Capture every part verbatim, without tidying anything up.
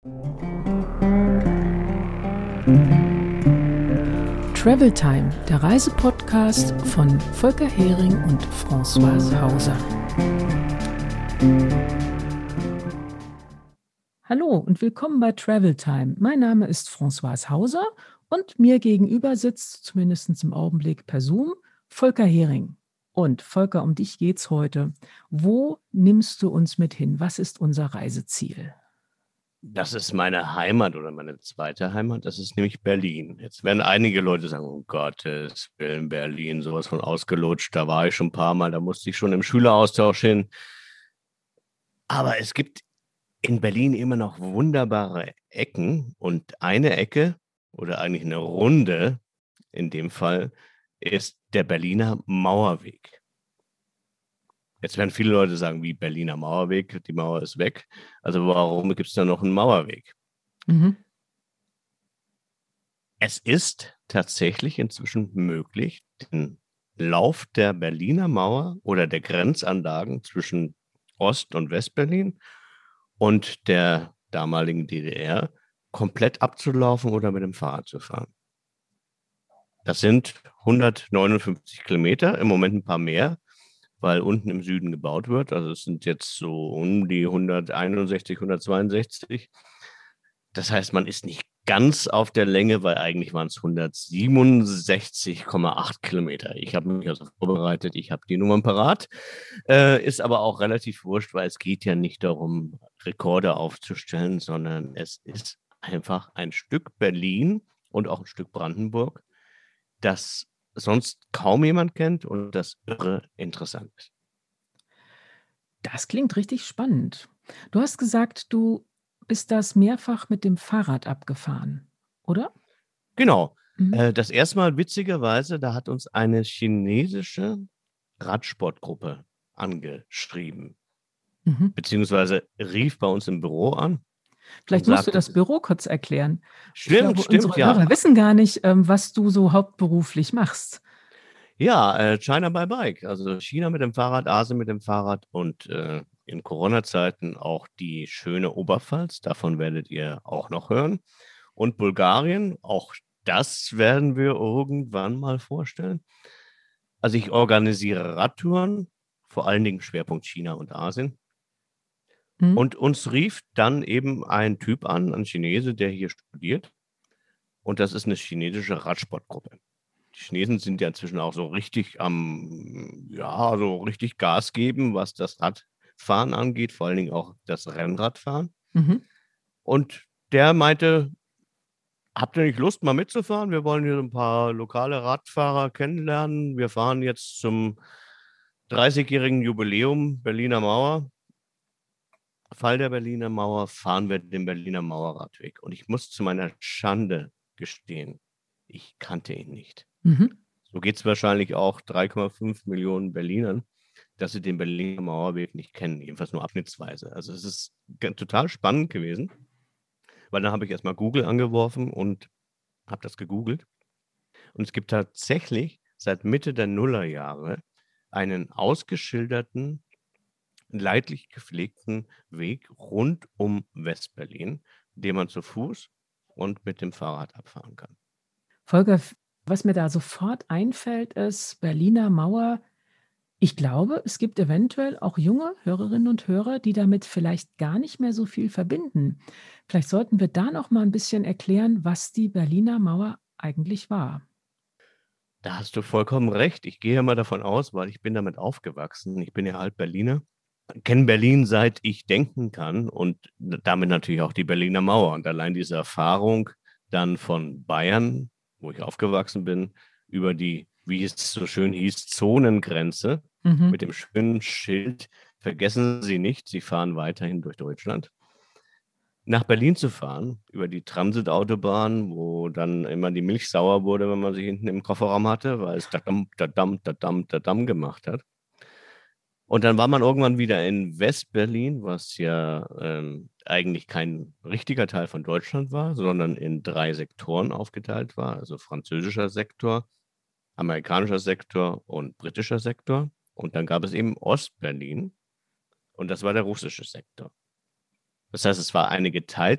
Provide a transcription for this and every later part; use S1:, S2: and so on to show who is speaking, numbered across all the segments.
S1: Travel Time, der Reisepodcast von Volker Hering und Françoise Hauser. Hallo und willkommen bei Travel Time. Mein Name ist Françoise Hauser und mir gegenüber sitzt, zumindest im Augenblick per Zoom, Volker Hering. Und Volker, um dich geht's heute. Wo nimmst du uns mit hin? Was ist unser Reiseziel?
S2: Das ist meine Heimat oder meine zweite Heimat, das ist nämlich Berlin. Jetzt werden einige Leute sagen, oh Gottes Willen, Berlin, sowas von ausgelutscht, da war ich schon ein paar Mal, da musste ich schon im Schüleraustausch hin. Aber es gibt in Berlin immer noch wunderbare Ecken und eine Ecke oder eigentlich eine Runde in dem Fall ist der Berliner Mauerweg. Jetzt werden viele Leute sagen, wie Berliner Mauerweg, die Mauer ist weg. Also warum gibt es da noch einen Mauerweg? Mhm. Es ist tatsächlich inzwischen möglich, den Lauf der Berliner Mauer oder der Grenzanlagen zwischen Ost- und Westberlin und der damaligen D D R komplett abzulaufen oder mit dem Fahrrad zu fahren. Das sind hundertneunundfünfzig Kilometer, im Moment ein paar mehr, weil unten im Süden gebaut wird. Also es sind jetzt so um die hunderteinundsechzig, hundertzweiundsechzig. Das heißt, man ist nicht ganz auf der Länge, weil eigentlich waren es hundertsiebenundsechzig Komma acht Kilometer. Ich habe mich also vorbereitet, ich habe die Nummern parat. Äh, ist aber auch relativ wurscht, weil es geht ja nicht darum, Rekorde aufzustellen, sondern es ist einfach ein Stück Berlin und auch ein Stück Brandenburg, das sonst kaum jemand kennt und das irre interessant ist.
S1: Das klingt richtig spannend. Du hast gesagt, du bist das mehrfach mit dem Fahrrad abgefahren, oder?
S2: Genau. Mhm. Äh, das erste Mal witzigerweise, da hat uns eine chinesische Radsportgruppe angeschrieben, mhm. beziehungsweise rief bei uns im Büro an.
S1: Vielleicht musst sagte, du das Büro kurz erklären.
S2: Stimmt, ich glaube, stimmt,
S1: unsere
S2: ja.
S1: Hörer wissen gar nicht, was du so hauptberuflich machst.
S2: Ja, äh, China by Bike, also China mit dem Fahrrad, Asien mit dem Fahrrad und äh, in Corona-Zeiten auch die schöne Oberpfalz, davon werdet ihr auch noch hören. Und Bulgarien, auch das werden wir irgendwann mal vorstellen. Also ich organisiere Radtouren, vor allen Dingen Schwerpunkt China und Asien. Mhm. Und uns rief dann eben ein Typ an, ein Chinese, der hier studiert. Und das ist eine chinesische Radsportgruppe. Die Chinesen sind ja inzwischen auch so richtig am, ja, so richtig Gas geben, was das Radfahren angeht, vor allen Dingen auch das Rennradfahren. Mhm. Und der meinte, habt ihr nicht Lust, mal mitzufahren? Wir wollen hier ein paar lokale Radfahrer kennenlernen. Wir fahren jetzt zum dreißigjährigen Jubiläum Berliner Mauer. Fall der Berliner Mauer, fahren wir den Berliner Mauerradweg. Und ich muss zu meiner Schande gestehen, ich kannte ihn nicht. Mhm. So geht es wahrscheinlich auch drei Komma fünf Millionen Berlinern, dass sie den Berliner Mauerweg nicht kennen, jedenfalls nur abschnittsweise. Also es ist total spannend gewesen, weil dann habe ich erstmal Google angeworfen und habe das gegoogelt. Und es gibt tatsächlich seit Mitte der Nullerjahre einen ausgeschilderten, leidlich gepflegten Weg rund um Westberlin, den man zu Fuß und mit dem Fahrrad abfahren kann.
S1: Volker, was mir da sofort einfällt, ist Berliner Mauer. Ich glaube, es gibt eventuell auch junge Hörerinnen und Hörer, die damit vielleicht gar nicht mehr so viel verbinden. Vielleicht sollten wir da noch mal ein bisschen erklären, was die Berliner Mauer eigentlich war.
S2: Da hast du vollkommen recht. Ich gehe ja mal davon aus, weil ich bin damit aufgewachsen. Ich bin ja halb Berliner. Ich kenne Berlin, seit ich denken kann und damit natürlich auch die Berliner Mauer. Und allein diese Erfahrung dann von Bayern, wo ich aufgewachsen bin, über die, wie es so schön hieß, Zonengrenze mhm. mit dem schönen Schild, vergessen Sie nicht, Sie fahren weiterhin durch Deutschland. Nach Berlin zu fahren, über die Transitautobahn, wo dann immer die Milch sauer wurde, wenn man sie hinten im Kofferraum hatte, weil es dadam, dadam, dadam, dadam gemacht hat. Und dann war man irgendwann wieder in Westberlin, was ja ähm, eigentlich kein richtiger Teil von Deutschland war, sondern in drei Sektoren aufgeteilt war, also französischer Sektor, amerikanischer Sektor und britischer Sektor. Und dann gab es eben Ostberlin und das war der russische Sektor. Das heißt, es war eine geteilte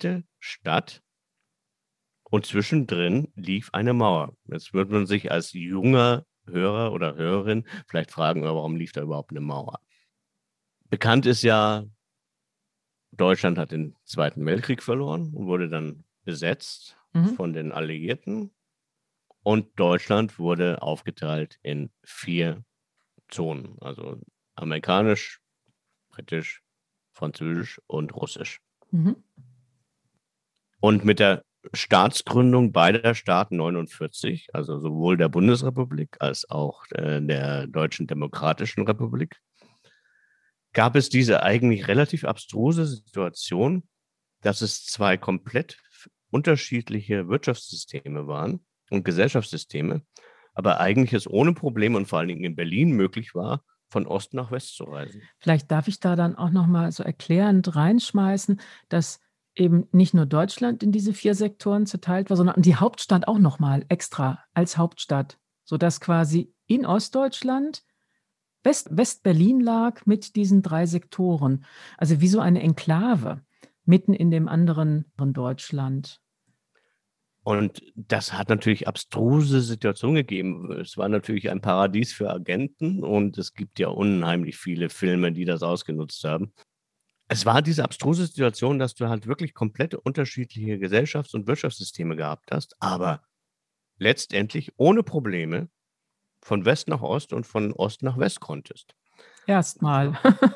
S2: Stadt und zwischendrin lief eine Mauer. Jetzt wird man sich als junger Hörer oder Hörerin vielleicht fragen, warum lief da überhaupt eine Mauer? Bekannt ist ja, Deutschland hat den Zweiten Weltkrieg verloren und wurde dann besetzt mhm. von den Alliierten. Und Deutschland wurde aufgeteilt in vier Zonen, also amerikanisch, britisch, französisch und russisch. Mhm. Und mit der Staatsgründung beider Staaten neunundvierzig, also sowohl der Bundesrepublik als auch äh, der Deutschen Demokratischen Republik, gab es diese eigentlich relativ abstruse Situation, dass es zwei komplett unterschiedliche Wirtschaftssysteme waren und Gesellschaftssysteme, aber eigentlich es ohne Probleme und vor allen Dingen in Berlin möglich war, von Ost nach West zu reisen.
S1: Vielleicht darf ich da dann auch noch mal so erklärend reinschmeißen, dass eben nicht nur Deutschland in diese vier Sektoren zerteilt war, sondern die Hauptstadt auch noch mal extra als Hauptstadt, sodass quasi in Ostdeutschland West, West-Berlin lag mit diesen drei Sektoren. Also wie so eine Enklave mitten in dem anderen Deutschland.
S2: Und das hat natürlich abstruse Situationen gegeben. Es war natürlich ein Paradies für Agenten und es gibt ja unheimlich viele Filme, die das ausgenutzt haben. Es war diese abstruse Situation, dass du halt wirklich komplett unterschiedliche Gesellschafts- und Wirtschaftssysteme gehabt hast, aber letztendlich ohne Probleme von West nach Ost und von Ost nach West konntest.
S1: Erstmal.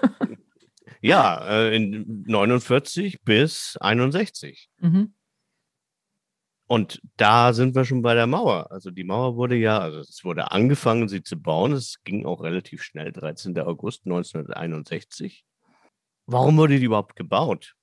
S2: Ja, in neunundvierzig bis einundsechzig. Mhm. Und da sind wir schon bei der Mauer. Also die Mauer wurde ja, also es wurde angefangen, sie zu bauen. Es ging auch relativ schnell, dreizehnten August neunzehnhunderteinundsechzig. Warum wurde die überhaupt gebaut?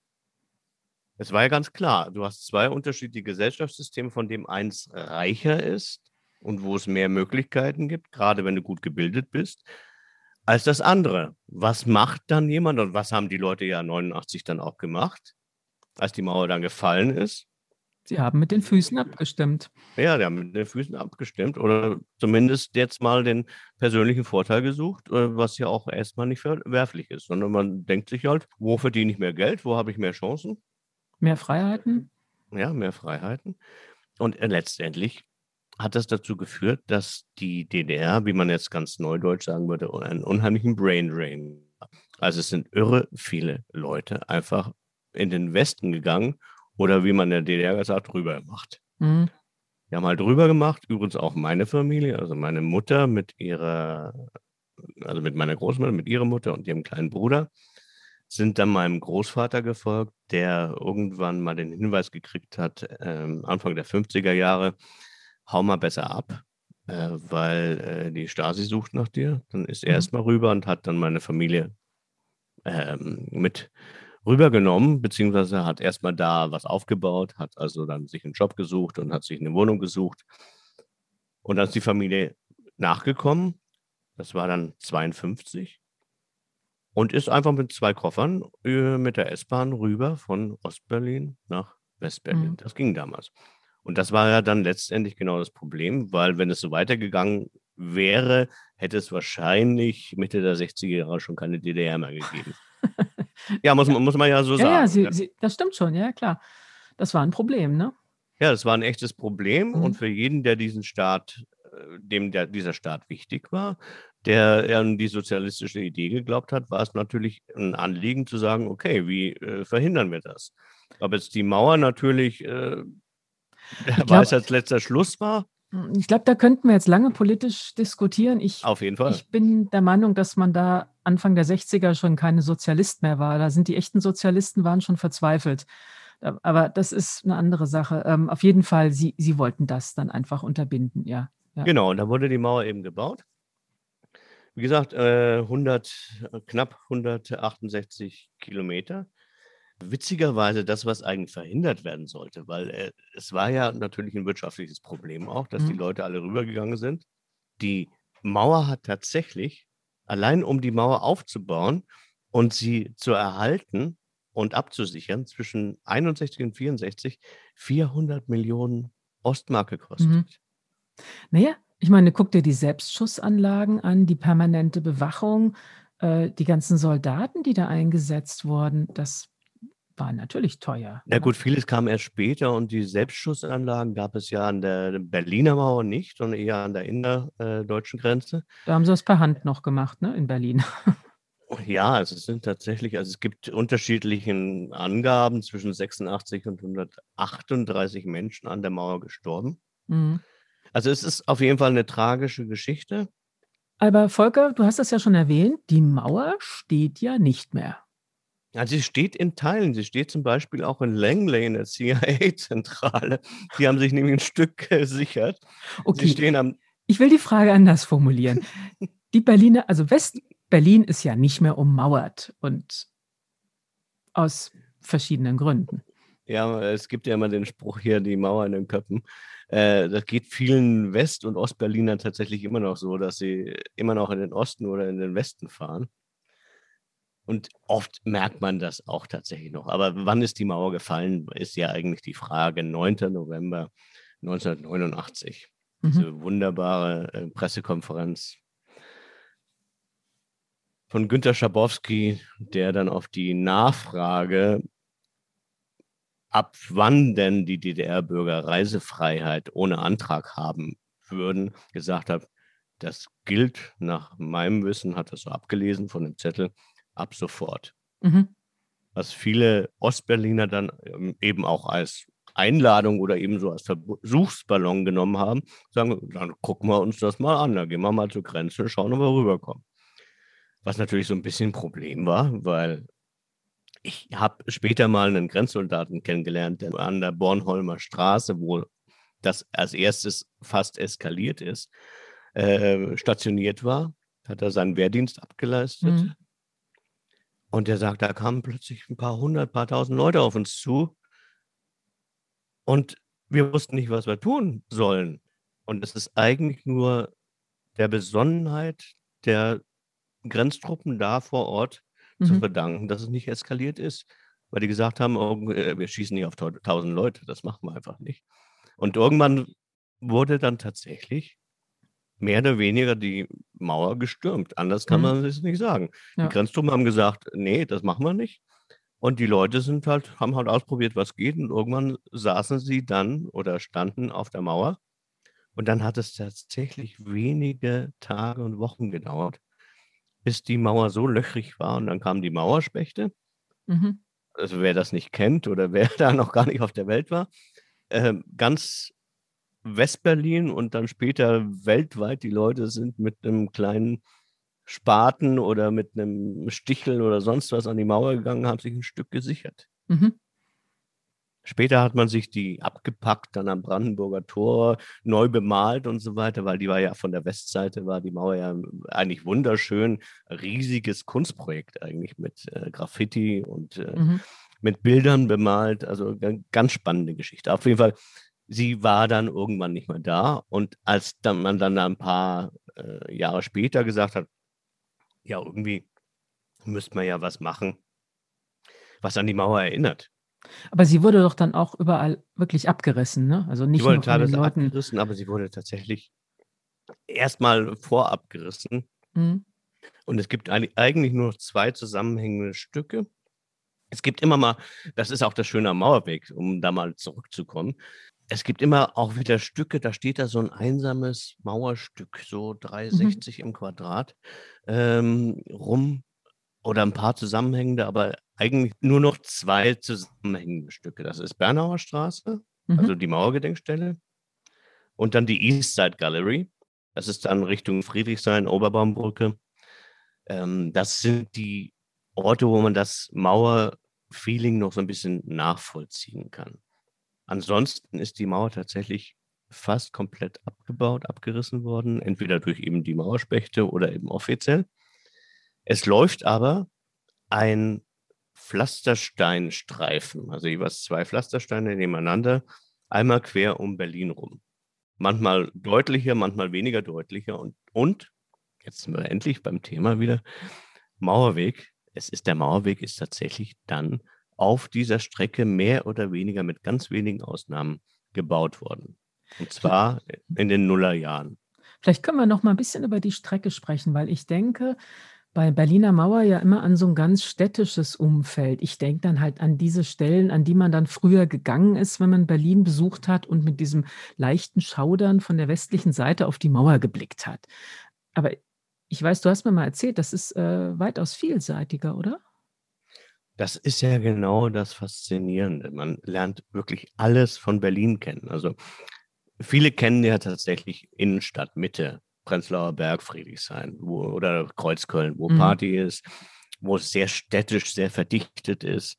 S2: Es war ja ganz klar, du hast zwei unterschiedliche Gesellschaftssysteme, von dem eins reicher ist und wo es mehr Möglichkeiten gibt, gerade wenn du gut gebildet bist, als das andere. Was macht dann jemand und was haben die Leute ja neunundachtzig dann auch gemacht, als die Mauer dann gefallen ist?
S1: Sie haben mit den Füßen abgestimmt.
S2: Ja, die haben mit den Füßen abgestimmt oder zumindest jetzt mal den persönlichen Vorteil gesucht, was ja auch erstmal nicht verwerflich ist, sondern man denkt sich halt, wo verdiene ich mehr Geld, wo habe ich mehr Chancen?
S1: Mehr Freiheiten?
S2: Ja, mehr Freiheiten. Und letztendlich hat das dazu geführt, dass die D D R, wie man jetzt ganz neudeutsch sagen würde, einen unheimlichen Brain Drain. Also es sind irre viele Leute einfach in den Westen gegangen oder wie man in der D D R sagt, rüber gemacht. Mhm. Die haben halt rüber gemacht, übrigens auch meine Familie, also meine Mutter mit ihrer, also mit meiner Großmutter, mit ihrer Mutter und ihrem kleinen Bruder, sind dann meinem Großvater gefolgt, der irgendwann mal den Hinweis gekriegt hat, ähm, Anfang der fünfziger Jahre, hau mal besser ab, äh, weil äh, die Stasi sucht nach dir. Dann ist er mhm. erstmal rüber und hat dann meine Familie ähm, mit rübergenommen, beziehungsweise hat erstmal da was aufgebaut, hat also dann sich einen Job gesucht und hat sich eine Wohnung gesucht. Und dann ist die Familie nachgekommen, das war dann zweiundfünfzig, und ist einfach mit zwei Koffern äh, mit der S-Bahn rüber von Ostberlin nach Westberlin. Mhm. Das ging damals. Und das war ja dann letztendlich genau das Problem, weil wenn es so weitergegangen wäre, hätte es wahrscheinlich Mitte der sechziger Jahre schon keine D D R mehr gegeben. Ja, muss, ja. muss man ja so
S1: ja,
S2: sagen.
S1: Ja, sie, sie, das stimmt schon, ja klar. Das war ein Problem, ne?
S2: Ja, das war ein echtes Problem. Mhm. Und für jeden, der diesen Staat, dem der, dieser Staat wichtig war, der an die sozialistische Idee geglaubt hat, war es natürlich ein Anliegen zu sagen, okay, wie äh, verhindern wir das? Ob jetzt die Mauer natürlich äh, der Weisheits letzter Schluss war.
S1: Ich glaube, da könnten wir jetzt lange politisch diskutieren. Ich,
S2: Auf jeden Fall.
S1: Ich bin der Meinung, dass man da Anfang der sechziger schon keine Sozialist mehr war. Da sind die echten Sozialisten waren schon verzweifelt. Aber das ist eine andere Sache. Ähm, auf jeden Fall, sie, sie wollten das dann einfach unterbinden, ja. ja.
S2: Genau, und da wurde die Mauer eben gebaut. Wie gesagt, äh, hundert, knapp hundertachtundsechzig Kilometer. Witzigerweise das, was eigentlich verhindert werden sollte, weil äh, es war ja natürlich ein wirtschaftliches Problem auch, dass mhm. die Leute alle rübergegangen sind. Die Mauer hat tatsächlich, allein um die Mauer aufzubauen und sie zu erhalten und abzusichern, zwischen einundsechzig und vierundsechzig vierhundert Millionen Ostmark gekostet.
S1: Mhm. Naja, ich meine, guck dir die Selbstschussanlagen an, die permanente Bewachung, äh, die ganzen Soldaten, die da eingesetzt wurden, das war natürlich teuer.
S2: Ja
S1: Ne?
S2: gut, vieles kam erst später und die Selbstschussanlagen gab es ja an der Berliner Mauer nicht, sondern eher an der innerdeutschen Grenze.
S1: Da haben sie es per Hand noch gemacht, ne, in Berlin.
S2: Ja, also es sind tatsächlich, also es gibt unterschiedliche Angaben zwischen sechsundachtzig und hundertachtunddreißig Menschen an der Mauer gestorben.
S1: Mhm.
S2: Also es ist auf jeden Fall eine tragische Geschichte.
S1: Aber Volker, du hast das ja schon erwähnt, die Mauer steht ja nicht mehr.
S2: Ja, sie steht in Teilen. Sie steht zum Beispiel auch in Langley in der C I A-Zentrale. Die haben sich nämlich ein Stück gesichert. Sie
S1: Okay,
S2: stehen am,
S1: ich will die Frage anders formulieren. Die Berliner, also West-Berlin ist ja nicht mehr ummauert und aus verschiedenen Gründen.
S2: ja, es gibt ja immer den Spruch hier, die Mauer in den Köpfen. Äh, das geht vielen West- und Ostberlinern tatsächlich immer noch so, dass sie immer noch in den Osten oder in den Westen fahren. Und oft merkt man das auch tatsächlich noch. Aber wann ist die Mauer gefallen, ist ja eigentlich die Frage. neunter November neunzehnhundertneunundachtzig.
S1: Mhm.
S2: Diese wunderbare äh, Pressekonferenz von Günter Schabowski, der dann auf die Nachfrage, ab wann denn die D D R-Bürger Reisefreiheit ohne Antrag haben würden, gesagt hat, das gilt nach meinem Wissen, hat das so abgelesen von dem Zettel, ab sofort.
S1: Mhm.
S2: Was viele Ostberliner dann ähm, eben auch als Einladung oder eben so als Versuchsballon genommen haben, sagen, dann gucken wir uns das mal an, dann gehen wir mal zur Grenze, schauen, ob wir rüberkommen. Was natürlich so ein bisschen ein Problem war, weil ich habe später mal einen Grenzsoldaten kennengelernt, der an der Bornholmer Straße, wo das als erstes fast eskaliert ist, äh, stationiert war, hat er seinen Wehrdienst abgeleistet.
S1: Mhm.
S2: Und der sagt, da kamen plötzlich ein paar hundert, paar tausend Leute auf uns zu und wir wussten nicht, was wir tun sollen. Und es ist eigentlich nur der Besonnenheit der Grenztruppen da vor Ort zu
S1: Mhm.
S2: verdanken, dass es nicht eskaliert ist, weil die gesagt haben, oh, äh, wir schießen nicht auf tausend Leute, das machen wir einfach nicht. Und irgendwann wurde dann tatsächlich mehr oder weniger die Mauer gestürmt. Anders kann
S1: Mhm.
S2: man es nicht sagen. Die
S1: Ja.
S2: Grenztruppen haben gesagt, nee, das machen wir nicht. Und die Leute sind halt, haben halt ausprobiert, was geht. Und irgendwann saßen sie dann oder standen auf der Mauer. Und dann hat es tatsächlich wenige Tage und Wochen gedauert, bis die Mauer so löchrig war. Und dann kamen die Mauerspechte.
S1: Mhm.
S2: Also wer das nicht kennt oder wer da noch gar nicht auf der Welt war, äh, ganz Westberlin und dann später weltweit, die Leute sind mit einem kleinen Spaten oder mit einem Stichel oder sonst was an die Mauer gegangen, haben sich ein Stück gesichert.
S1: Mhm.
S2: Später hat man sich die abgepackt, dann am Brandenburger Tor neu bemalt und so weiter, weil die war ja von der Westseite, war die Mauer ja eigentlich wunderschön, riesiges Kunstprojekt eigentlich mit äh, Graffiti und äh,
S1: Mhm.
S2: mit Bildern bemalt, also ganz spannende Geschichte. Auf jeden Fall, sie war dann irgendwann nicht mehr da und als dann man dann ein paar äh, Jahre später gesagt hat, ja irgendwie müsste man ja was machen, was an die Mauer erinnert.
S1: Aber sie wurde doch dann auch überall wirklich abgerissen, ne? Also
S2: Sie
S1: nicht
S2: wurde
S1: nur von den
S2: teilweise
S1: Leuten.
S2: abgerissen, aber sie wurde tatsächlich erstmal vorab gerissen.
S1: Mhm.
S2: Und es gibt eigentlich nur noch zwei zusammenhängende Stücke. Es gibt immer mal, das ist auch das Schöne am Mauerweg, um da mal zurückzukommen. Es gibt immer auch wieder Stücke, da steht da so ein einsames Mauerstück, so drei
S1: Mhm.
S2: sechzig im Quadrat ähm, rum oder ein paar zusammenhängende, aber eigentlich nur noch zwei zusammenhängende Stücke. Das ist Bernauer Straße,
S1: Mhm.
S2: also die Mauergedenkstelle, und dann die East Side Gallery. Das ist dann Richtung Friedrichshain, Oberbaumbrücke. Ähm, das sind die Orte, wo man das Mauerfeeling noch so ein bisschen nachvollziehen kann. Ansonsten ist die Mauer tatsächlich fast komplett abgebaut, abgerissen worden, entweder durch eben die Mauerspechte oder eben offiziell. Es läuft aber ein Pflastersteinstreifen, also jeweils zwei Pflastersteine nebeneinander, einmal quer um Berlin rum. Manchmal deutlicher, manchmal weniger deutlicher. Und, und jetzt sind wir endlich beim Thema wieder, Mauerweg. Es ist der Mauerweg ist tatsächlich dann auf dieser Strecke mehr oder weniger mit ganz wenigen Ausnahmen gebaut worden. Und zwar in den Nullerjahren.
S1: Vielleicht können wir noch mal ein bisschen über die Strecke sprechen, weil ich denke, bei Berliner Mauer ja immer an so ein ganz städtisches Umfeld. Ich denke dann halt an diese Stellen, an die man dann früher gegangen ist, wenn man Berlin besucht hat und mit diesem leichten Schaudern von der westlichen Seite auf die Mauer geblickt hat. Aber ich weiß, du hast mir mal erzählt, das ist, äh, weitaus vielseitiger, oder?
S2: Das ist ja genau das Faszinierende. Man lernt wirklich alles von Berlin kennen. Also viele kennen ja tatsächlich Innenstadt, Mitte, Prenzlauer Berg, Friedrichshain wo, oder Kreuzköln, wo
S1: Mhm.
S2: Party ist, wo es sehr städtisch, sehr verdichtet ist,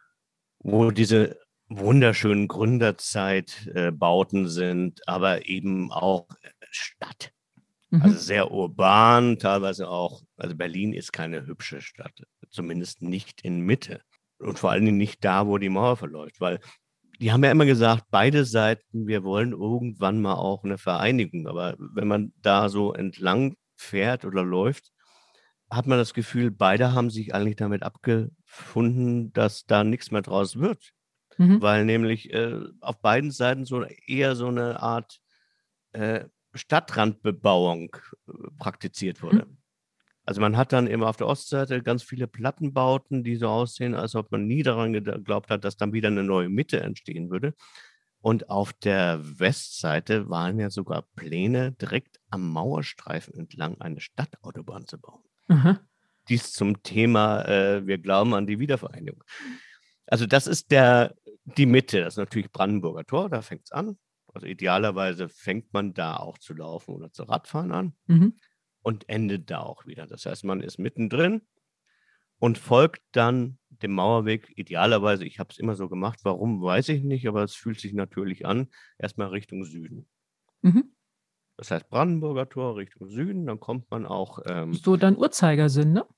S2: wo diese wunderschönen Gründerzeitbauten sind, aber eben auch Stadt. Also
S1: Mhm.
S2: sehr urban, teilweise auch, also Berlin ist keine hübsche Stadt, zumindest nicht in Mitte und vor allen Dingen nicht da, wo die Mauer verläuft, weil die haben ja immer gesagt, beide Seiten, wir wollen irgendwann mal auch eine Vereinigung, aber wenn man da so entlang fährt oder läuft, hat man das Gefühl, beide haben sich eigentlich damit abgefunden, dass da nichts mehr draus wird,
S1: Mhm.
S2: weil nämlich äh, auf beiden Seiten so eher so eine Art äh, Stadtrandbebauung äh, praktiziert
S1: Mhm.
S2: wurde. Also man hat dann immer auf der Ostseite ganz viele Plattenbauten, die so aussehen, als ob man nie daran geglaubt hat, dass dann wieder eine neue Mitte entstehen würde. Und auf der Westseite waren ja sogar Pläne, direkt am Mauerstreifen entlang eine Stadtautobahn zu bauen.
S1: Aha.
S2: Dies zum Thema, äh, wir glauben an die Wiedervereinigung. Also das ist der, die Mitte, das ist natürlich Brandenburger Tor, da fängt es an. Also idealerweise fängt man da auch zu laufen oder zu Radfahren an
S1: Mhm.
S2: und endet da auch wieder. Das heißt, man ist mittendrin und folgt dann dem Mauerweg. Idealerweise, ich habe es immer so gemacht, warum, weiß ich nicht, aber es fühlt sich natürlich an, erstmal Richtung Süden.
S1: Mhm.
S2: Das heißt Brandenburger Tor Richtung Süden, dann kommt man auch, ähm,
S1: So dann Uhrzeigersinn, ne?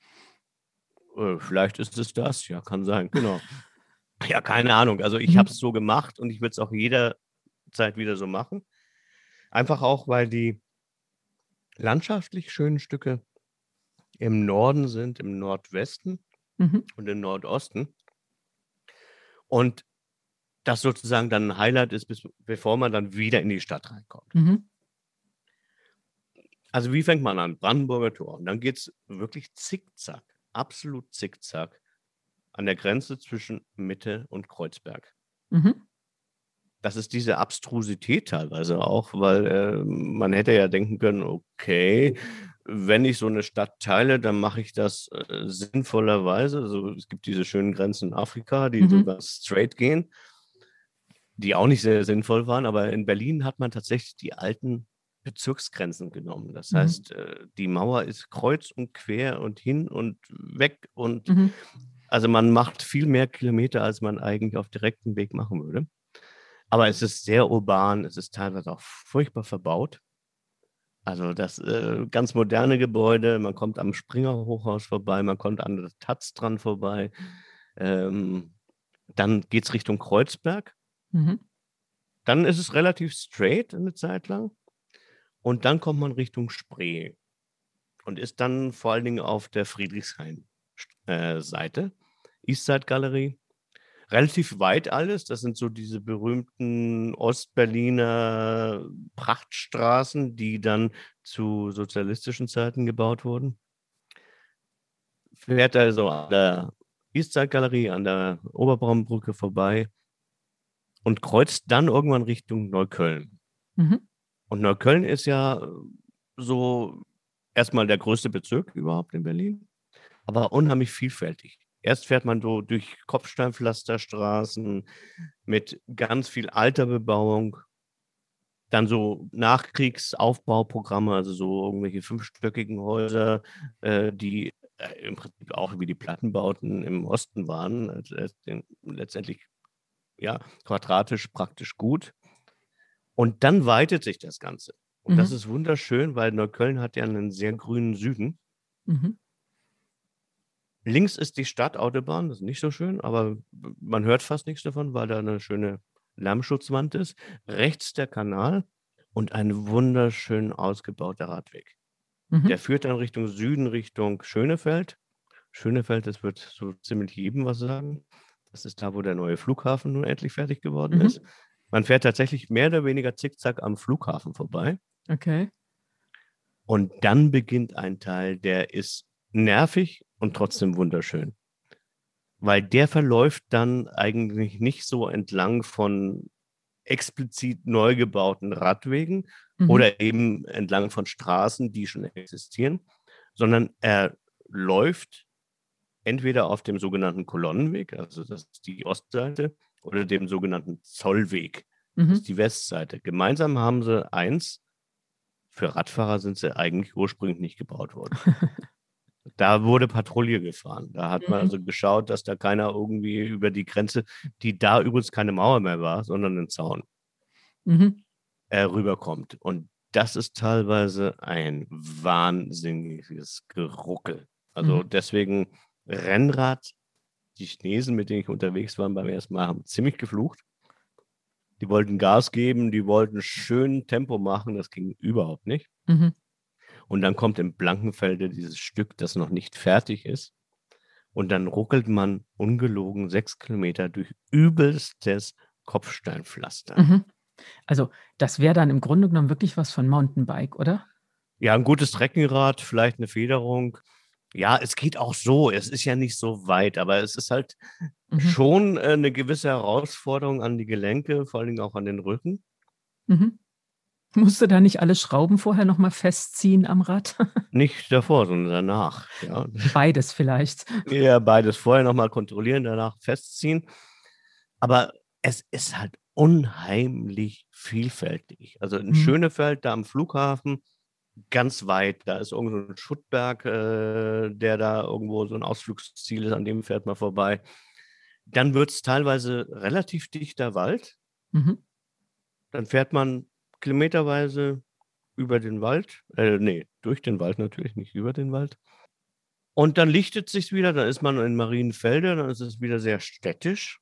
S2: äh, vielleicht ist es das, ja, kann sein, genau. Ja, keine Ahnung. Also ich habe
S1: Mhm.
S2: es so gemacht und ich würde es auch jederzeit wieder so machen. Einfach auch, weil die landschaftlich schönen Stücke im Norden sind, im Nordwesten
S1: Mhm.
S2: und im Nordosten. Und das sozusagen dann ein Highlight ist, bis, bevor man dann wieder in die Stadt reinkommt.
S1: Mhm.
S2: Also wie fängt man an? Brandenburger Tor. Und dann geht es wirklich zickzack, absolut zickzack an der Grenze zwischen Mitte und Kreuzberg.
S1: Mhm.
S2: Das ist diese Abstrusität teilweise auch, weil äh, man hätte ja denken können, okay, wenn ich so eine Stadt teile, dann mache ich das äh, sinnvollerweise. Also es gibt diese schönen Grenzen in Afrika, die so
S1: Mhm.
S2: ganz straight gehen, die auch nicht sehr sinnvoll waren. Aber in Berlin hat man tatsächlich die alten Bezirksgrenzen genommen. Das
S1: Mhm.
S2: heißt, äh, die Mauer ist kreuz und quer und hin und weg. Und
S1: Mhm.
S2: also man macht viel mehr Kilometer, als man eigentlich auf direktem Weg machen würde. Aber es ist sehr urban, es ist teilweise auch furchtbar verbaut. Also das äh, ganz moderne Gebäude, man kommt am Springer Hochhaus vorbei, man kommt an der Taz dran vorbei. Ähm, dann geht es Richtung Kreuzberg.
S1: Mhm.
S2: Dann ist es relativ straight eine Zeit lang. Und dann kommt man Richtung Spree und ist dann vor allen Dingen auf der Friedrichshain-Seite, Eastside-Galerie. Relativ weit alles. Das sind so diese berühmten Ostberliner Prachtstraßen, die dann zu sozialistischen Zeiten gebaut wurden. Fährt also an der Eastside-Galerie, an der Oberbraunbrücke vorbei und kreuzt dann irgendwann Richtung Neukölln.
S1: Mhm.
S2: Und Neukölln ist ja so erstmal der größte Bezirk überhaupt in Berlin, aber unheimlich vielfältig. Erst fährt man so durch Kopfsteinpflasterstraßen mit ganz viel alter Bebauung, dann so Nachkriegsaufbauprogramme, also so irgendwelche fünfstöckigen Häuser, äh, die äh, im Prinzip auch wie die Plattenbauten im Osten waren, also äh, letztendlich ja quadratisch praktisch gut. Und dann weitet sich das Ganze. Und das
S1: Mhm.
S2: ist wunderschön, weil Neukölln hat ja einen sehr grünen Süden.
S1: Mhm.
S2: Links ist die Stadtautobahn, das ist nicht so schön, aber man hört fast nichts davon, weil da eine schöne Lärmschutzwand ist. Rechts der Kanal und ein wunderschön ausgebauter Radweg.
S1: Mhm.
S2: Der führt dann Richtung Süden, Richtung Schönefeld. Schönefeld, das wird so ziemlich jedem was sagen. Das ist da, wo der neue Flughafen nun endlich fertig geworden
S1: Mhm.
S2: ist. Man fährt tatsächlich mehr oder weniger zickzack am Flughafen vorbei.
S1: Okay.
S2: Und dann beginnt ein Teil, der ist nervig und trotzdem wunderschön. Weil der verläuft dann eigentlich nicht so entlang von explizit neu gebauten Radwegen
S1: Mhm.
S2: oder eben entlang von Straßen, die schon existieren, sondern er läuft entweder auf dem sogenannten Kolonnenweg, also das ist die Ostseite, oder dem sogenannten Zollweg, das
S1: Mhm.
S2: ist die Westseite. Gemeinsam haben sie eins, für Radfahrer sind sie eigentlich ursprünglich nicht gebaut worden. Da wurde Patrouille gefahren. Da hat man
S1: Mhm.
S2: also geschaut, dass da keiner irgendwie über die Grenze, die da übrigens keine Mauer mehr war, sondern ein Zaun,
S1: Mhm.
S2: äh, rüberkommt. Und das ist teilweise ein wahnsinniges Geruckel. Also
S1: Mhm.
S2: deswegen Rennrad, die Chinesen, mit denen ich unterwegs war beim ersten Mal, haben ziemlich geflucht. Die wollten Gas geben, die wollten schön Tempo machen, das ging überhaupt nicht.
S1: Mhm.
S2: Und dann kommt im Blankenfelde dieses Stück, das noch nicht fertig ist. Und dann ruckelt man ungelogen sechs Kilometer durch übelstes Kopfsteinpflaster.
S1: Mhm. Also, das wäre dann im Grunde genommen wirklich was von Mountainbike, oder?
S2: Ja, ein gutes Trekkingrad, vielleicht eine Federung. Ja, es geht auch so. Es ist ja nicht so weit, aber es ist halt
S1: Mhm.
S2: schon äh, eine gewisse Herausforderung an die Gelenke, vor allen Dingen auch an den Rücken.
S1: Mhm. Musst du da nicht alle Schrauben vorher noch mal festziehen am Rad?
S2: Nicht davor, sondern danach. Ja,
S1: Beides vielleicht.
S2: ja, beides vorher nochmal kontrollieren, danach festziehen. Aber es ist halt unheimlich vielfältig. Also in
S1: Mhm.
S2: Schönefeld, da am Flughafen, ganz weit, da ist irgendwo so ein Schuttberg, äh, der da irgendwo so ein Ausflugsziel ist, an dem fährt man vorbei. Dann wird es teilweise relativ dichter Wald.
S1: Mhm.
S2: Dann fährt man kilometerweise über den Wald, äh, nee, durch den Wald natürlich, nicht über den Wald. Und dann lichtet sich's wieder, dann ist man in Marienfelde, dann ist es wieder sehr städtisch.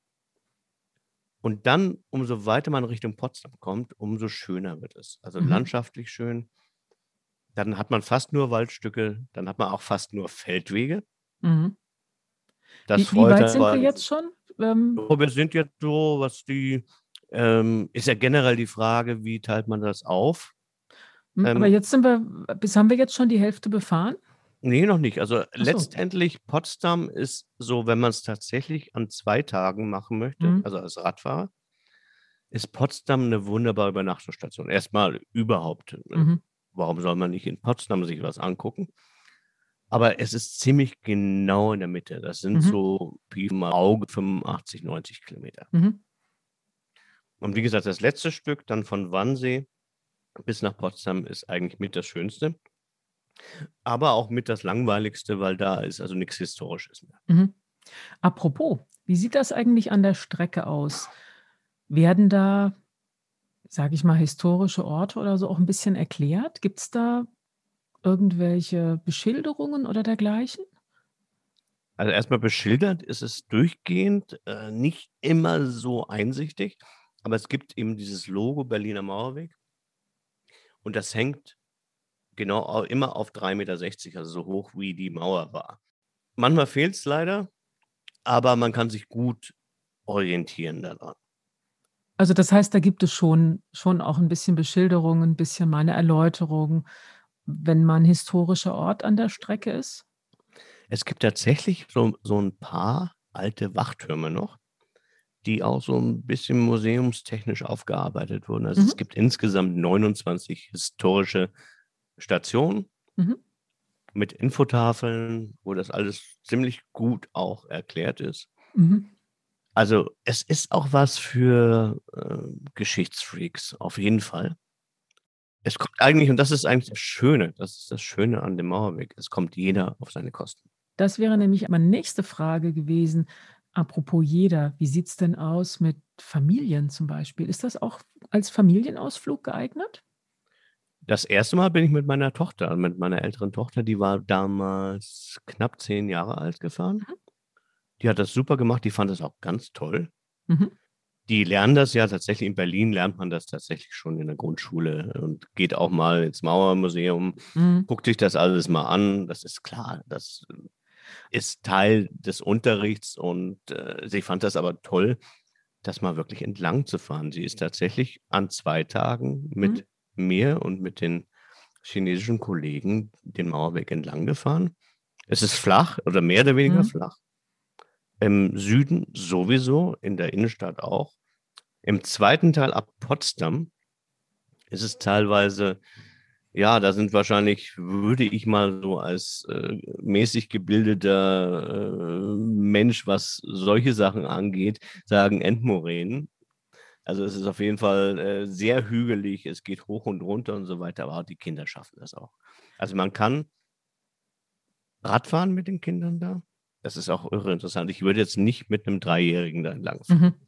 S2: Und dann, umso weiter man Richtung Potsdam kommt, umso schöner wird es. Also
S1: Mhm.
S2: landschaftlich schön. Dann hat man fast nur Waldstücke, dann hat man auch fast nur Feldwege.
S1: Mhm.
S2: Das
S1: Wie wie
S2: freut
S1: weit sind wir
S2: aber.
S1: jetzt schon? Ähm,
S2: So, wir sind jetzt so, was die, ähm, ist ja generell die Frage, wie teilt man das auf?
S1: hm, aber
S2: Ähm,
S1: jetzt sind wir bis haben wir jetzt schon die Hälfte befahren?
S2: ne, noch nicht. Also
S1: Ach so.
S2: letztendlich Potsdam ist so, wenn man es tatsächlich an zwei Tagen machen möchte,
S1: Mhm.
S2: also als Radfahrer, ist Potsdam eine wunderbare Übernachtungsstation. Erstmal überhaupt, äh,
S1: Mhm.
S2: warum soll man nicht in Potsdam sich was angucken? Aber es ist ziemlich genau in der Mitte. Das sind
S1: Mhm.
S2: so Pi mal Auge fünfundachtzig, neunzig Kilometer.
S1: Mhm.
S2: Und wie gesagt, das letzte Stück dann von Wannsee bis nach Potsdam ist eigentlich mit das Schönste, aber auch mit das Langweiligste, weil da ist also nichts Historisches mehr.
S1: Mhm. Apropos, wie sieht das eigentlich an der Strecke aus? Werden da, sage ich mal, historische Orte oder so auch 'n bisschen erklärt? Gibt's da irgendwelche Beschilderungen oder dergleichen?
S2: Also erstmal beschildert ist es durchgehend, äh, nicht immer so einsichtig, aber es gibt eben dieses Logo Berliner Mauerweg und das hängt genau au immer auf drei Meter sechzig, also so hoch wie die Mauer war. Manchmal fehlt's leider, aber man kann sich gut orientieren daran.
S1: Also, das heißt, da gibt es schon schon auch 'n bisschen Beschilderung, 'n bisschen mal 'ne Erläuterung, wenn mal 'n historischer Ort an der Strecke ist?
S2: Es gibt tatsächlich so so 'n paar alte Wachtürme noch, die auch so 'n bisschen museumstechnisch aufgearbeitet wurden. Also,
S1: Mhm.
S2: es gibt insgesamt neunundzwanzig historische Stationen
S1: Mhm.
S2: mit Infotafeln, wo das alles ziemlich gut auch erklärt ist.
S1: Mhm.
S2: Also, es ist auch was für, äh, Geschichtsfreaks, auf jeden Fall. Es kommt eigentlich und das ist eigentlich das Schöne, das ist das Schöne an dem Mauerweg, es kommt jeder auf seine Kosten.
S1: Das wäre nämlich meine nächste Frage gewesen. Apropos jeder, wie sieht's denn aus mit Familien zum Beispiel? Ist das auch als Familienausflug geeignet?
S2: Das erste Mal bin ich mit meiner Tochter mit meiner älteren Tochter, die war damals knapp zehn Jahre alt, gefahren.
S1: Mhm.
S2: Die hat das super gemacht, die fand das auch ganz toll.
S1: Mhm.
S2: Die lernen das ja tatsächlich in Berlin lernt man das tatsächlich schon in der Grundschule und geht auch mal ins Mauermuseum,
S1: Mhm.
S2: guckt sich das alles mal an. Das ist klar, das ist Teil des Unterrichts und, äh, sie fand das aber toll, das mal wirklich entlang zu fahren. Sie ist tatsächlich an zwei Tagen
S1: Mhm.
S2: mit mir und mit den chinesischen Kollegen den Mauerweg entlang gefahren Es ist flach oder mehr oder weniger
S1: Mhm.
S2: flach. Im Süden sowieso, in der Innenstadt auch. Im zweiten Teil ab Potsdam ist es teilweise, ja, da sind wahrscheinlich, würde ich mal so als äh, mäßig gebildeter äh, Mensch, was solche Sachen angeht, sagen Endmoränen. Also es ist auf jeden Fall äh, sehr hügelig, es geht hoch und runter und so weiter, aber auch die Kinder schaffen das auch. Also man kann Radfahren mit den Kindern da. Das ist auch irre interessant. Ich würde jetzt nicht mit einem Dreijährigen da entlangfahren.
S1: Mhm.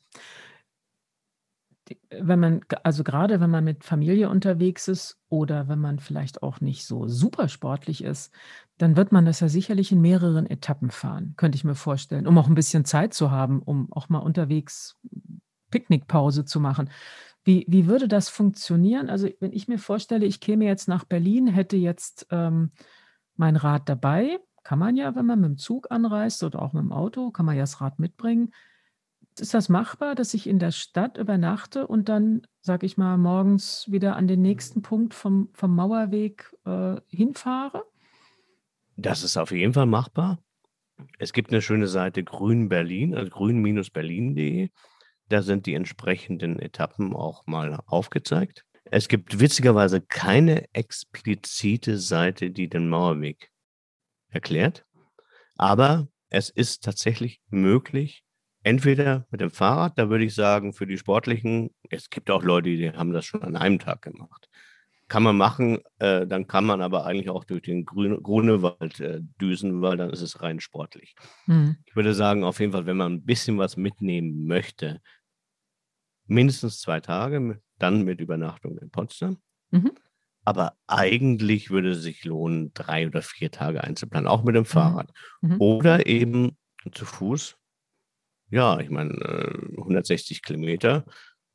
S1: Die wenn man g also grade wenn man mit Familie unterwegs ist oder wenn man vielleicht auch nicht so super sportlich ist, dann wird man das ja sicherlich in mehreren Etappen fahren, könnte ich mir vorstellen, um auch 'n bisschen Zeit zu haben, um auch mal unterwegs Picknickpause zu machen. Wie wie würde das funktionieren? Also, wenn ich mir vorstelle, ich käme jetzt nach Berlin, hätte jetzt, ähm, mein Rad dabei. Kann man ja, wenn man mit'm Zug anreist oder auch mit'm Auto, kann man ja das Rad mitbringen. Ist das machbar, dass ich in der Stadt übernachte und dann, sage ich mal, morgens wieder an den nächsten Punkt vom vom Mauerweg, äh, hinfahre?
S2: Das ist auf jeden Fall machbar. Es gibt 'ne schöne Seite Grün Berlin, also grün Bindestrich berlin Punkt de. Da sind die entsprechenden Etappen auch mal aufgezeigt. Es gibt witzigerweise keine explizite Seite, die den Mauerweg erklärt, aber es ist tatsächlich möglich, entweder mit dem Fahrrad, da würde ich sagen, für die Sportlichen es gibt auch Leute, die haben das schon an einem Tag gemacht. Kann man machen, äh, dann kann man aber eigentlich auch durch den Grüne Grunewald, äh, düsen, weil dann ist es rein sportlich.
S1: Mhm.
S2: Ich würde sagen, auf jeden Fall, wenn man 'n bisschen was mitnehmen möchte mindestens zwei Tage, m dann mit Übernachtung in Potsdam.
S1: Mhm.
S2: Aber eigentlich würde es sich lohnen, drei oder vier Tage einzuplanen, auch mit dem
S1: Mhm.
S2: Fahrrad
S1: Mhm.
S2: oder eben zu Fuß. Ja, ich meine, äh, hundertsechzig Kilometer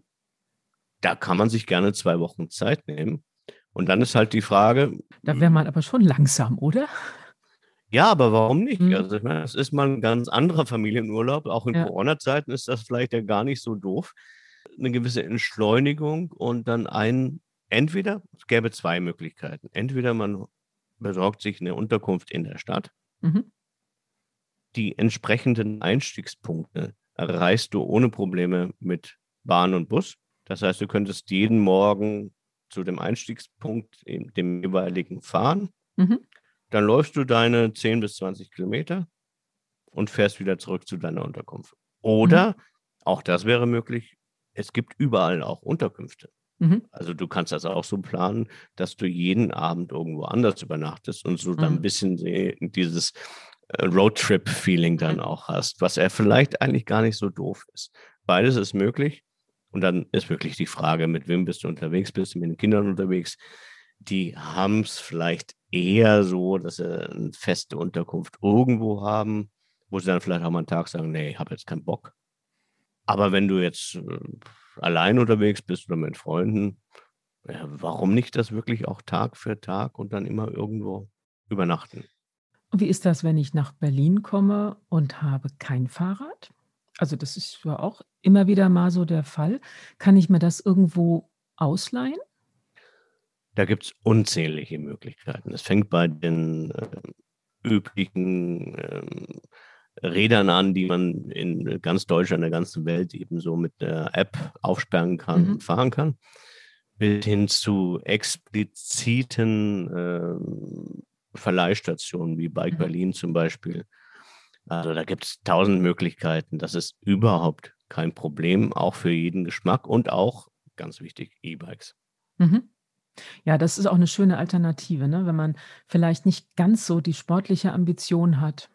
S2: da kann man sich gerne zwei Wochen Zeit nehmen. Und dann ist halt die Frage,
S1: Da wäre man
S2: hm
S1: aber schon langsam, oder?
S2: Ja, aber warum nicht?
S1: Mhm.
S2: Also, ich meine, das ist mal 'n ganz anderer Familienurlaub. Auch in
S1: Ja.
S2: Corona-Zeiten ist das vielleicht ja gar nicht so doof. 'Ne gewisse Entschleunigung und dann ein entweder es gäbe zwei Möglichkeiten. Entweder man besorgt sich 'ne Unterkunft in der Stadt
S1: Mhm.
S2: die entsprechenden Einstiegspunkte erreichst du ohne Probleme mit Bahn und Bus. Das heißt, du könntest jeden Morgen zu dem Einstiegspunkt in dem jeweiligen fahren.
S1: Mhm.
S2: Dann läufst du deine zehn bis zwanzig Kilometer und fährst wieder zurück zu deiner Unterkunft.
S1: Mhm.
S2: Oder, auch das wäre möglich, es gibt überall auch Unterkünfte.
S1: Mhm.
S2: Also, du kannst das auch so planen, dass du jeden Abend irgendwo anders übernachtest und so dann 'n
S1: Mhm.
S2: bisschen de dieses, äh, Roadtrip-Feeling dann
S1: Mhm.
S2: auch hast, was ja vielleicht eigentlich gar nicht so doof ist. Beides ist möglich und dann ist wirklich die Frage, mit wem bist du unterwegs? Bist du mit den Kindern unterwegs? Die haben's vielleicht eher so, dass sie 'n feste Unterkunft irgendwo haben, wo sie dann vielleicht auch mal 'n Tag sagen: „Ne, habe jetzt keinen Bock.“ Aber wenn du jetzt, äh, allein unterwegs bist oder mit Freunden, ja, warum nicht das wirklich auch Tag für Tag und dann immer irgendwo übernachten?
S1: Und wie ist das, wenn ich nach Berlin komme und habe kein Fahrrad? Also, das ist ja auch immer wieder mal so der Fall. Kann ich mir das irgendwo ausleihen?
S2: Da gibt's unzählige Möglichkeiten. Es fängt bei den, äh, üblichen, ähm, Rädern an, die man in ganz Deutschland, der ganzen Welt eben so mit der App aufsperren kann
S1: Mhm.
S2: und fahren kann, bis hin zu expliziten, ähm, Verleihstationen wie Bike
S1: Mhm.
S2: Berlin zum Beispiel. Also, da gibt's tausend Möglichkeiten. Das ist überhaupt kein Problem, auch für jeden Geschmack und auch, ganz wichtig, E-Bikes.
S1: Mhm. Ja, das ist auch 'ne schöne Alternative, ne, wenn man vielleicht nicht ganz so die sportliche Ambition hat.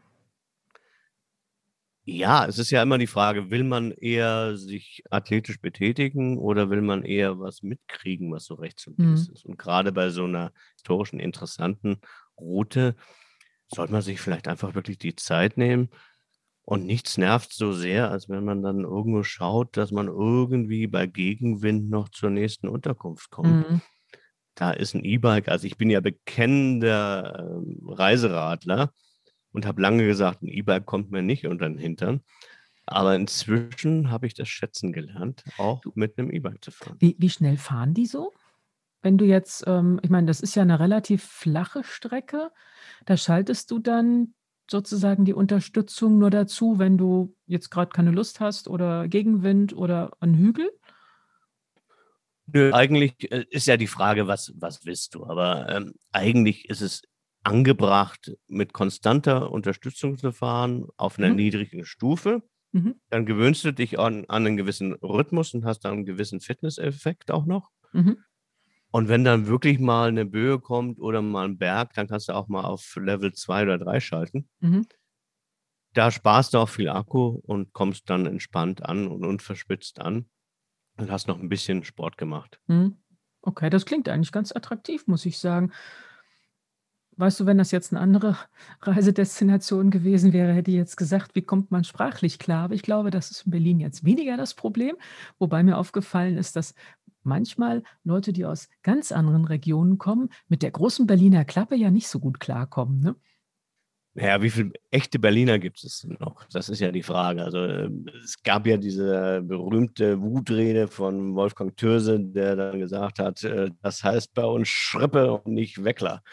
S2: Ja, es ist ja immer die Frage, will man eher sich athletisch betätigen oder will man eher was mitkriegen, was so rechts und links
S1: Mhm.
S2: ist? Und grade bei so 'ner historischen, interessanten Route sollte man sich vielleicht einfach wirklich die Zeit nehmen und nichts nervt so sehr, als wenn man dann irgendwo schaut, dass man irgendwie bei Gegenwind noch zur nächsten Unterkunft kommt.
S1: Mhm.
S2: Da ist 'n E-Bike also, ich bin ja bekennender, ähm, Reiseradler und habe lange gesagt: „'N E-Bike kommt mir nicht unter 'n Hintern.“ Aber inzwischen habe ich das schätzen gelernt, auch
S1: Du
S2: mit 'nem E-Bike zu fahren.
S1: Wie wie schnell fahren die so? wenn du jetzt, ähm ich meine, das ist ja eine relativ flache Strecke. Da schaltest du dann sozusagen die Unterstützung nur dazu, wenn du jetzt gerade keine Lust hast oder Gegenwind oder ein Hügel?
S2: Nö, eigentlich äh, ist ja die Frage, was, was willst du? Aber ähm, eigentlich ist es angebracht, mit konstanter Unterstützung zu fahren auf einer
S1: Mhm,
S2: niedrigen Stufe.
S1: mhm,
S2: Dann gewöhnst du dich an, an einen gewissen Rhythmus und hast dann einen gewissen Fitnesseffekt auch noch.
S1: mhm,
S2: Und wenn dann wirklich mal eine Böe kommt oder mal ein Berg, dann kannst du auch mal auf Level zwei oder drei schalten.
S1: mhm,
S2: Da sparst du auch viel Akku und kommst dann entspannt an und unverspitzt an und hast noch ein bisschen Sport gemacht.
S1: mhm. Okay, das klingt eigentlich ganz attraktiv, muss ich sagen. Weißt du, wenn das jetzt 'ne andere Reisedestination gewesen wäre, hätte ich jetzt gesagt: „Wie kommt man sprachlich klar?“ Aber ich glaube, das ist in Berlin jetzt weniger das Problem, wobei mir aufgefallen ist, dass manchmal Leute, die aus ganz anderen Regionen kommen, mit der großen Berliner Klappe ja nicht so gut klarkommen, ne?
S2: Na ja, wie viel echte Berliner gibt es denn noch? Das ist ja die Frage. Also, ähm, es gab ja diese berühmte Wutrede von Wolfgang Thürse, der dann gesagt hat, äh, das heißt bei uns Schrippe und nicht Weckler.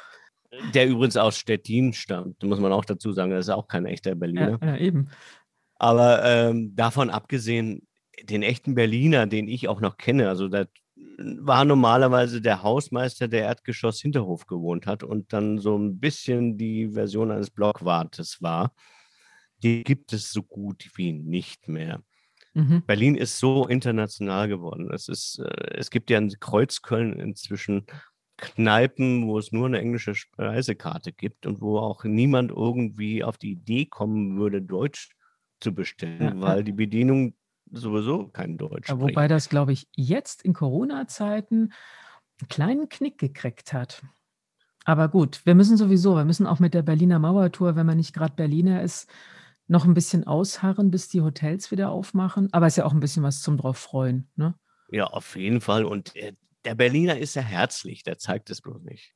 S2: Der übrigens aus Stettin stammt, muss man auch dazu sagen. Das ist auch kein echter
S1: Ja,
S2: Berliner.
S1: ja, eben.
S2: Aber, ähm, davon abgesehen, den echten Berliner, den ich auch noch kenne, also das war normalerweise der Hausmeister, der Erdgeschoss-Hinterhof gewohnt hat und dann so ein bisschen die Version eines Blockwartes war. Die gibt es so gut wie nicht mehr.
S1: Mhm.
S2: Berlin ist so international geworden. Es ist, äh, es gibt ja in Kreuzköln inzwischen Kneipen, wo es nur eine englische Speisekarte gibt und wo auch niemand irgendwie auf die Idee kommen würde, Deutsch zu
S1: Ja,
S2: bestellen,
S1: ja.
S2: weil die Bedienung sowieso kein Deutsch
S1: Ja, wobei
S2: spricht.
S1: das, glaube ich, jetzt in Corona-Zeiten 'n kleinen Knick gekriegt hat. Aber gut, wir müssen sowieso wir müssen auch mit der Berliner Mauertour, wenn man nicht grad Berliner ist, noch 'n bisschen ausharren, bis die Hotels wieder aufmachen. Aber ist ja auch 'n bisschen was zum drauf freuen, ne?
S2: Ja, auf jeden Fall. Und äh, der Berliner ist ja herzlich, der zeigt es bloß nicht.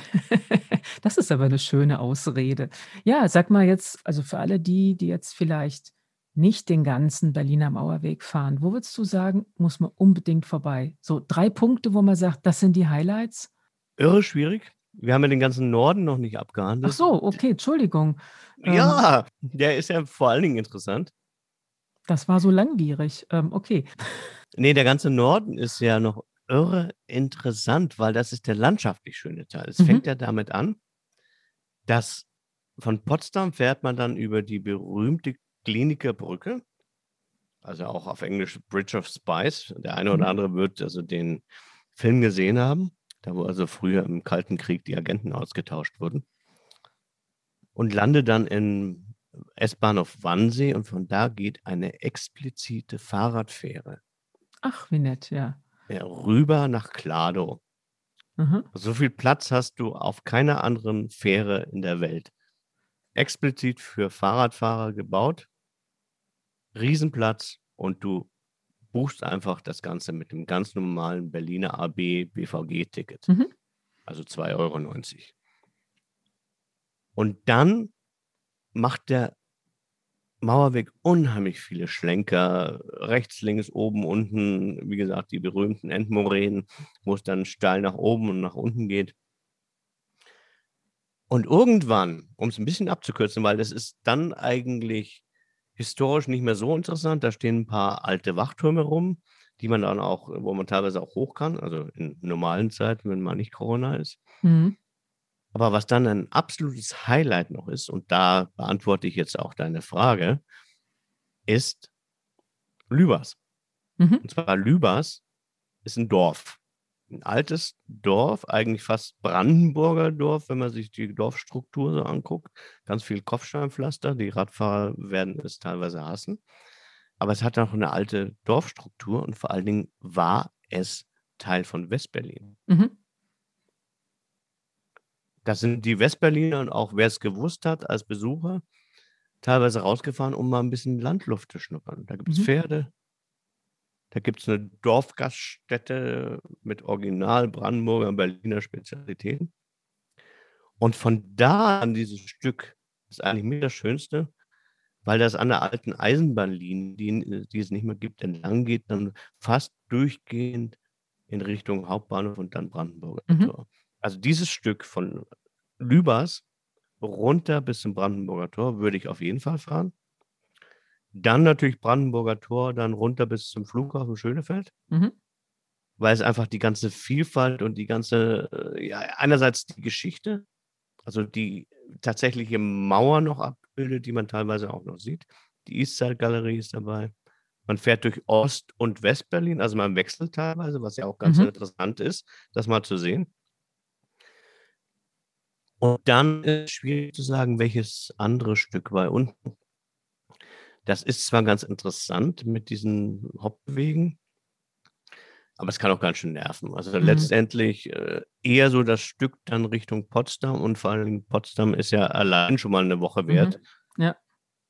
S1: Das ist aber 'ne schöne Ausrede. Ja, sag mal jetzt also für alle die, die jetzt vielleicht nicht den ganzen Berliner Mauerweg fahren, wo würdest du sagen, muss man unbedingt vorbei? So drei Punkte, wo man sagt, das sind die Highlights?
S2: Irre schwierig. Wir haben ja den ganzen Norden noch nicht
S1: Ach
S2: abgehandelt.
S1: so, okay, Entschuldigung. Ähm,
S2: Ja, der ist ja vor allen Dingen interessant.
S1: das war so langwierig. Ähm, okay.
S2: Ne, der ganze Norden ist ja noch irre interessant, weil das ist der landschaftlich schöne Teil. Es
S1: Mhm,
S2: fängt ja damit an, dass von Potsdam fährt man dann über die berühmte Glienicke Brücke, also auch auf Englisch Bridge of Spies. Der eine
S1: mhm.
S2: oder andere wird also den Film gesehen haben, da wo also früher im Kalten Krieg die Agenten ausgetauscht wurden. Und lande dann in S-Bahnhof Wannsee und von da geht eine explizite Fahrradfähre,
S1: Ach, wie nett, ja.
S2: ja, rüber nach Kladow.
S1: Mhm,
S2: So viel Platz hast du auf keiner anderen Fähre in der Welt. Explizit für Fahrradfahrer gebaut, Riesenplatz und du buchst einfach das Ganze mit dem ganz normalen Berliner A B B V G-Ticket,
S1: mhm,
S2: also zwei Euro neunzig. Und dann macht der Mauerweg unheimlich viele Schlenker, rechts, links, oben, unten, wie gesagt, die berühmten Endmoränen, wo es dann steil nach oben und nach unten geht. Und irgendwann, um es ein bisschen abzukürzen, weil das ist dann eigentlich historisch nicht mehr so interessant, da stehen ein paar alte Wachtürme rum, die man dann auch wo man teilweise auch hoch kann, also in normalen Zeiten, wenn mal nicht Corona ist.
S1: mhm,
S2: Aber was dann ein absolutes Highlight noch ist, und da beantworte ich jetzt auch deine Frage, ist Lübers.
S1: mhm,
S2: Und zwar Lübers ist ein Dorf. Ein altes Dorf, eigentlich fast Brandenburger Dorf, wenn man sich die Dorfstruktur so anguckt. Ganz viel Kopfsteinpflaster. Die Radfahrer werden es teilweise hassen. Aber es hat auch eine alte Dorfstruktur und vor allen Dingen war es Teil von Westberlin.
S1: mhm,
S2: Da sind die Westberliner und auch wer es gewusst hat als Besucher teilweise rausgefahren, um mal ein bisschen Landluft zu schnuppern. Da gibt's
S1: mhm,
S2: Pferde, da gibt's eine Dorfgaststätte mit original Brandenburger und Berliner Spezialitäten. Und von da an dieses Stück ist eigentlich mit das Schönste, weil das an der alten Eisenbahnlinie, die die es nicht mehr gibt, entlang geht, dann fast durchgehend in Richtung Hauptbahnhof und dann Brandenburger
S1: Mhm.
S2: Tor. Also dieses Stück von Lübers runter bis zum Brandenburger Tor würde ich auf jeden Fall fahren. Dann natürlich Brandenburger Tor, dann runter bis zum Flughafen Schönefeld,
S1: Mhm.
S2: weil es einfach die ganze Vielfalt und die ganze, äh, ja, einerseits die Geschichte, also die tatsächliche Mauer noch abbildet, die man teilweise auch noch sieht. Die Eastside-Galerie ist dabei. Man fährt durch Ost- und West-Berlin, also man wechselt teilweise, was ja auch ganz
S1: Mhm.
S2: interessant ist, das mal zu sehen. Und dann ist es schwierig zu sagen, welches andere Stück, weil unten, das ist zwar ganz interessant mit diesen Hauptwegen, aber es kann auch ganz schön nerven. Also
S1: Mhm.
S2: letztendlich äh, eher so das Stück dann Richtung Potsdam und vor allem Potsdam ist ja allein schon mal eine Woche wert.
S1: Mhm. Ja.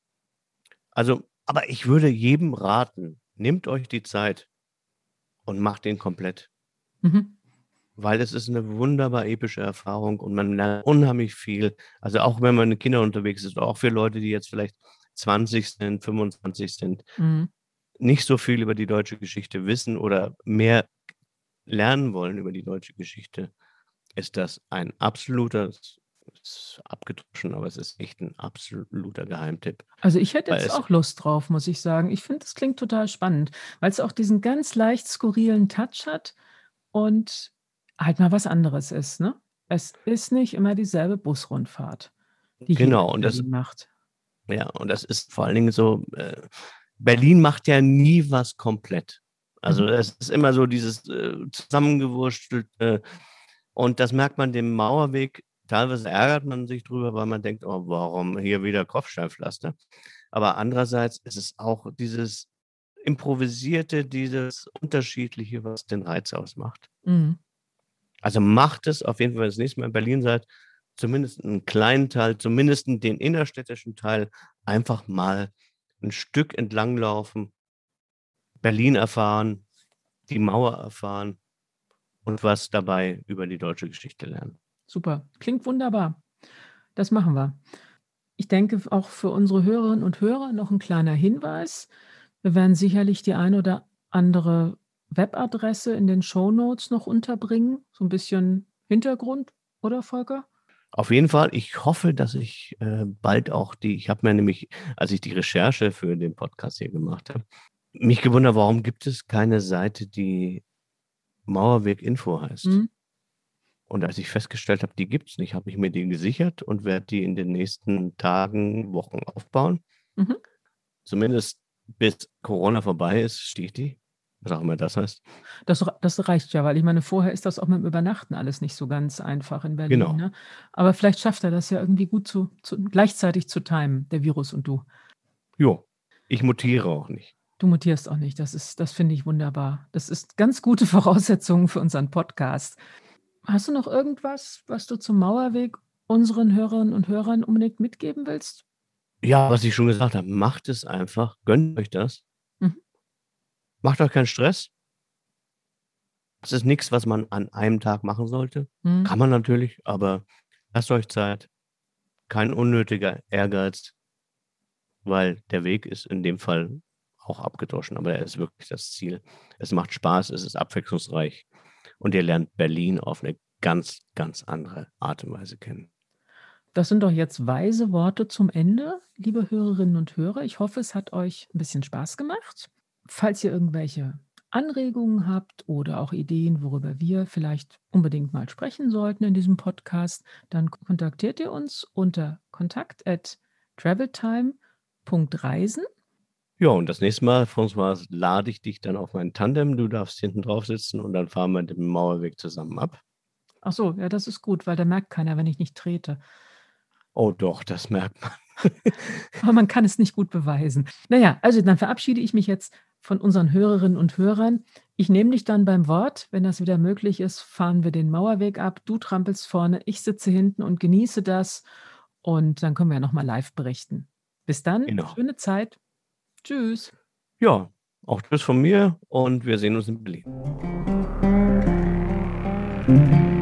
S2: Also, aber ich würde jedem raten, nehmt euch die Zeit und macht den komplett.
S1: Mhm.
S2: Weil es ist eine wunderbar epische Erfahrung und man lernt unheimlich viel. Also auch wenn man mit Kindern unterwegs ist, auch für Leute, die jetzt vielleicht zwanzig sind, fünfundzwanzig sind,
S1: Mhm.
S2: nicht so viel über die deutsche Geschichte wissen oder mehr lernen wollen über die deutsche Geschichte, ist das ein absoluter, es ist abgedroschen, aber es ist echt ein absoluter Geheimtipp.
S1: Also ich hätte
S2: Weil
S1: jetzt
S2: es,
S1: auch Lust drauf, muss ich sagen. Ich finde, das klingt total spannend, weil es auch diesen ganz leicht skurrilen Touch hat und halt mal was anderes ist, ne? Es ist nicht immer dieselbe Busrundfahrt, die jeder
S2: genau,
S1: in
S2: und das,
S1: Berlin macht.
S2: ja, und das ist vor allen Dingen so, äh, Berlin macht ja nie was komplett. Also
S1: Mhm.
S2: es ist immer so dieses äh, zusammengewurstelte und das merkt man dem Mauerweg. Teilweise ärgert man sich drüber, weil man denkt, oh, warum hier wieder Kopfsteinpflaster? Aber andererseits ist es auch dieses Improvisierte, dieses Unterschiedliche, was den Reiz ausmacht.
S1: Mhm.
S2: Also macht es auf jeden Fall, wenn ihr das nächste Mal in Berlin seid, zumindest einen kleinen Teil, zumindest den innerstädtischen Teil, einfach mal ein Stück entlanglaufen, Berlin erfahren, die Mauer erfahren und was dabei über die deutsche Geschichte lernen.
S1: Super, klingt wunderbar. Das machen wir. Ich denke auch für unsere Hörerinnen und Hörer noch ein kleiner Hinweis. Wir werden sicherlich die ein oder andere Webadresse in den Shownotes noch unterbringen. So ein bisschen Hintergrund, oder Volker?
S2: Auf jeden Fall, ich hoffe, dass ich äh, bald auch die, ich habe mir nämlich, als ich die Recherche für den Podcast hier gemacht habe, mich gewundert, warum gibt es keine Seite, die Mauerweg Info heißt.
S1: Mhm.
S2: Und als ich festgestellt habe, die gibt es nicht, habe ich mir die gesichert und werde die in den nächsten Tagen, Wochen aufbauen.
S1: Mhm.
S2: Zumindest bis Corona vorbei ist, steht die. Was auch immer das heißt.
S1: Das das reicht ja, weil ich meine, vorher ist das auch mit dem Übernachten alles nicht so ganz einfach in Berlin,
S2: Genau.
S1: ne? Aber vielleicht schafft er das ja irgendwie gut zu zu gleichzeitig zu timen, der Virus und du.
S2: Jo, ich mutiere auch nicht.
S1: Du mutierst auch nicht. Das ist das finde ich wunderbar. Das ist ganz gute Voraussetzungen für unseren Podcast. Hast du noch irgendwas, was du zum Mauerweg unseren Hörerinnen und Hörern unbedingt mitgeben willst?
S2: Ja, was ich schon gesagt habe, macht es einfach, gönnt euch das.
S1: Mhm.
S2: Macht euch keinen Stress. Das ist nichts, was man an einem Tag machen sollte.
S1: Mhm.
S2: Kann man natürlich, aber lasst euch Zeit. Kein unnötiger Ehrgeiz, weil der Weg ist in dem Fall auch abgedroschen, aber er ist wirklich das Ziel. Es macht Spaß, es ist abwechslungsreich und ihr lernt Berlin auf eine ganz, ganz andere Art und Weise kennen.
S1: Das sind doch jetzt weise Worte zum Ende, liebe Hörerinnen und Hörer. Ich hoffe, es hat euch ein bisschen Spaß gemacht. Falls ihr irgendwelche Anregungen habt oder auch Ideen, worüber wir vielleicht unbedingt mal sprechen sollten in diesem Podcast, dann kontaktiert ihr uns unter kontakt at traveltime punkt reisen.
S2: Ja, und das nächste Mal, François, lade ich dich dann auf mein Tandem. Du darfst hinten drauf sitzen und dann fahren wir den Mauerweg zusammen ab.
S1: Ach so, ja, das ist gut, weil da merkt keiner, wenn ich nicht trete.
S2: Oh doch, das merkt man.
S1: Aber man kann es nicht gut beweisen. Na ja, also dann verabschiede ich mich jetzt von unseren Hörerinnen und Hörern. Ich nehme dich dann beim Wort. Wenn das wieder möglich ist, fahren wir den Mauerweg ab. Du trampelst vorne, ich sitze hinten und genieße das. Und dann können wir ja noch mal live berichten. Bis dann,
S2: Genau.
S1: schöne Zeit. Tschüss.
S2: Ja, auch tschüss von mir und wir sehen uns in Berlin.